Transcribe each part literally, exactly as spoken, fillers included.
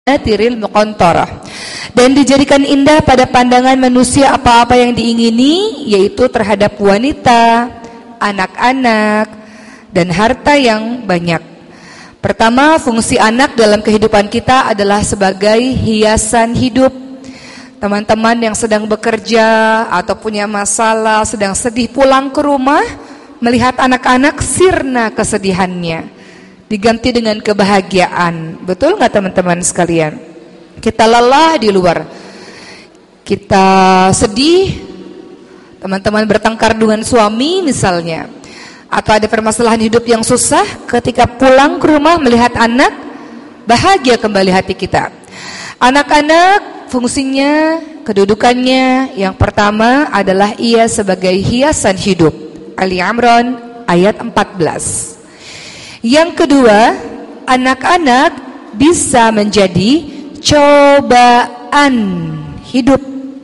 tiril muqantarah, dan dijadikan indah pada pandangan manusia apa-apa yang diingini, yaitu terhadap wanita, anak-anak, dan harta yang banyak. Pertama, fungsi anak dalam kehidupan kita adalah sebagai hiasan hidup. Teman-teman yang sedang bekerja atau punya masalah, sedang sedih pulang ke rumah, melihat anak-anak, sirna kesedihannya diganti dengan kebahagiaan. Betul nggak teman-teman sekalian? Kita lelah di luar, kita sedih, teman-teman bertengkar dengan suami misalnya, atau ada permasalahan hidup yang susah, ketika pulang ke rumah melihat anak, bahagia kembali hati kita. Anak-anak fungsinya, kedudukannya yang pertama adalah ia sebagai hiasan hidup. Ali Imran ayat empat belas. Yang kedua, anak-anak bisa menjadi cobaan hidup.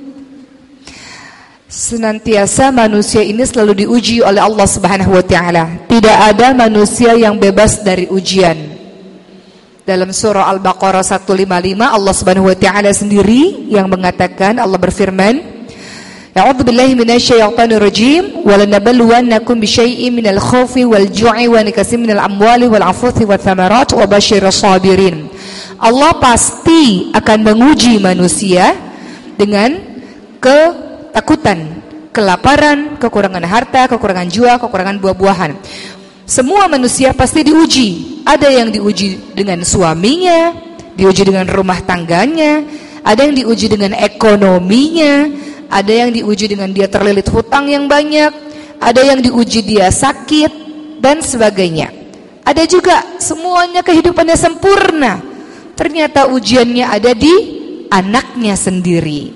Senantiasa manusia ini selalu diuji oleh Allah Subhanahu wa taala. Tidak ada manusia yang bebas dari ujian. Dalam surah Al-Baqarah seratus lima puluh lima, Allah Subhanahu wa taala sendiri yang mengatakan, Allah berfirman, A'udzu billahi minasyaitonir rajim, wa lanabluwannakum bisyai'in minal khaufi wal ju'i wa nakasim minal amwali wal anfusi wath thamarat wa basyirus sabirin. Allah pasti akan menguji manusia dengan ketakutan, kelaparan, kekurangan harta, kekurangan jiwa, kekurangan buah-buahan. Semua manusia pasti diuji. Ada yang diuji dengan suaminya, diuji dengan rumah tangganya, ada yang diuji dengan ekonominya, ada yang diuji dengan dia terlilit hutang yang banyak, ada yang diuji dia sakit, dan sebagainya. Ada juga semuanya kehidupannya sempurna, ternyata ujiannya ada di anaknya sendiri.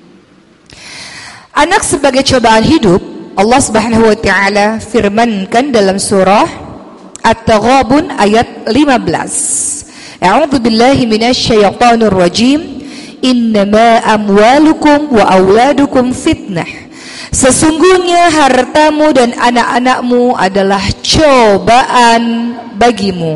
Anak sebagai cobaan hidup, Allah Subhanahu wa taala firmankan dalam surah At-Taghabun ayat lima belas. A'udzu billahi minasyaitonir rajim. Innama amwalukum wa auladukum fitnah. Sesungguhnya hartamu dan anak-anakmu adalah cobaan bagimu.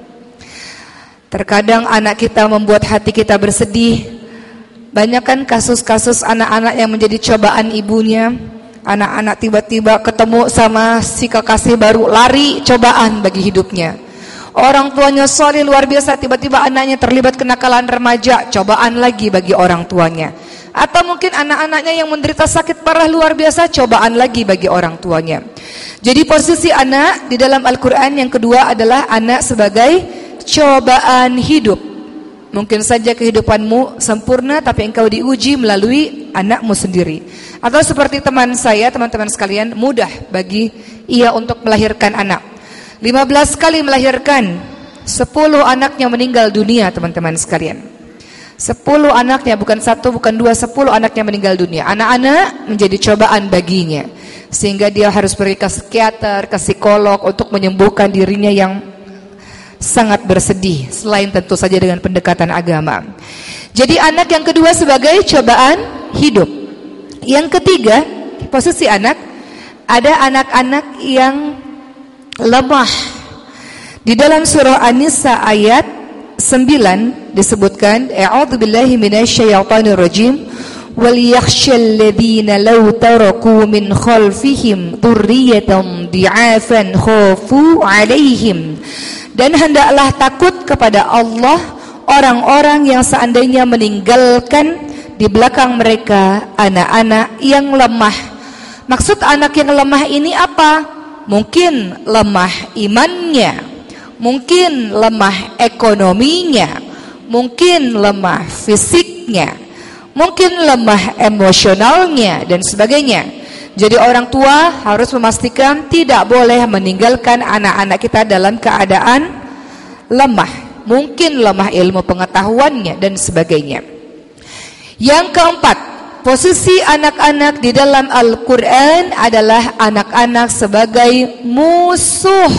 Terkadang anak kita membuat hati kita bersedih. Banyak kan kasus-kasus anak-anak yang menjadi cobaan ibunya. Anak-anak tiba-tiba ketemu sama si kekasih baru, lari, cobaan bagi hidupnya. Orang tuanya soleh luar biasa, tiba-tiba anaknya terlibat kenakalan remaja, cobaan lagi bagi orang tuanya. Atau mungkin anak-anaknya yang menderita sakit parah luar biasa, cobaan lagi bagi orang tuanya. Jadi posisi anak di dalam Al-Quran yang kedua adalah anak sebagai cobaan hidup. Mungkin saja kehidupanmu sempurna, tapi engkau diuji melalui anakmu sendiri. Atau seperti teman saya, teman-teman sekalian, mudah bagi ia untuk melahirkan anak. lima belas kali melahirkan, sepuluh anaknya meninggal dunia, teman-teman sekalian. sepuluh anaknya, bukan satu, bukan dua, sepuluh anaknya meninggal dunia. Anak-anak menjadi cobaan baginya, sehingga dia harus pergi ke psikiater, ke psikolog untuk menyembuhkan dirinya yang sangat bersedih, selain tentu saja dengan pendekatan agama. Jadi anak yang kedua sebagai cobaan hidup. Yang ketiga, posisi anak, ada anak-anak yang lemah. Di dalam surah An-Nisa ayat sembilan disebutkan, A'udzu billahi minasyaitonir rajim, wal yakhshal ladzina law taraku min khalfihim dzurriyyatan dhi'afan khafu 'alaihim. Dan hendaklah takut kepada Allah orang-orang yang seandainya meninggalkan di belakang mereka anak-anak yang lemah. Maksud anak yang lemah ini apa? Mungkin lemah imannya, mungkin lemah ekonominya, mungkin lemah fisiknya, mungkin lemah emosionalnya, dan sebagainya. Jadi orang tua harus memastikan tidak boleh meninggalkan anak-anak kita dalam keadaan lemah. Mungkin lemah ilmu pengetahuannya, dan sebagainya. Yang keempat, posisi anak-anak di dalam Al-Quran adalah anak-anak sebagai musuh.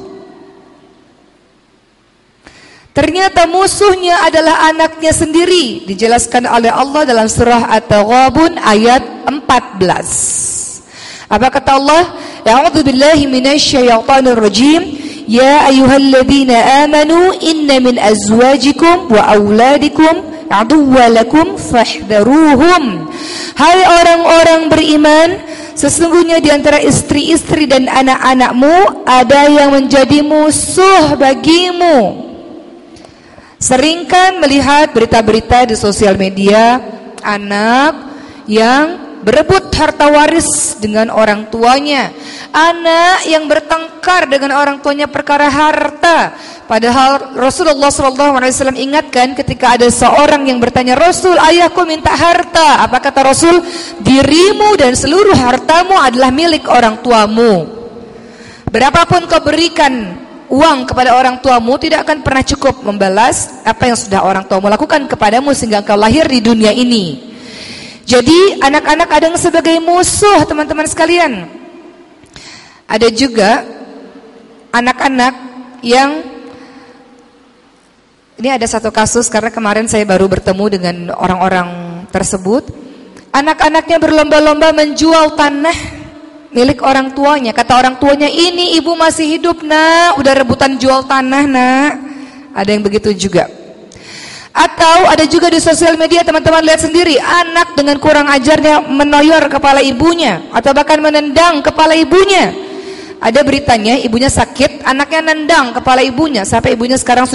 Ternyata musuhnya adalah anaknya sendiri. Dijelaskan oleh Allah dalam surah At-Taghabun ayat empat belas. Apa kata Allah? A'udzu billahi minasyaitonir rajim. ya ayyuhalladzina amanu inna min azwajikum wa auladikum aduwwalakum fahdharuhum. Hai orang-orang beriman, sesungguhnya di antara istri-istri dan anak-anakmu ada yang menjadi musuh bagimu. Seringkan melihat berita-berita di sosial media, anak yang berebut harta waris dengan orang tuanya, anak yang bertengkar dengan orang tuanya perkara harta. Padahal Rasulullah shallallahu alaihi wasallam ingatkan ketika ada seorang yang bertanya, Rasul, ayahku minta harta. Apa kata Rasul? Dirimu dan seluruh hartamu adalah milik orang tuamu. Berapapun kau berikan uang kepada orang tuamu, tidak akan pernah cukup membalas apa yang sudah orang tuamu lakukan kepadamu sehingga kau lahir di dunia ini. Jadi anak-anak ada yang sebagai musuh, teman-teman sekalian. Ada juga anak-anak yang, ini ada satu kasus karena kemarin saya baru bertemu dengan orang-orang tersebut. Anak-anaknya berlomba-lomba menjual tanah milik orang tuanya. Kata orang tuanya, ini ibu masih hidup nak, udah rebutan jual tanah nak. Ada yang begitu juga. Atau ada juga di sosial media, teman-teman lihat sendiri, anak dengan kurang ajarnya menoyor kepala ibunya atau bahkan menendang kepala ibunya. Ada beritanya, ibunya sakit, anaknya nendang kepala ibunya sampai ibunya sekarang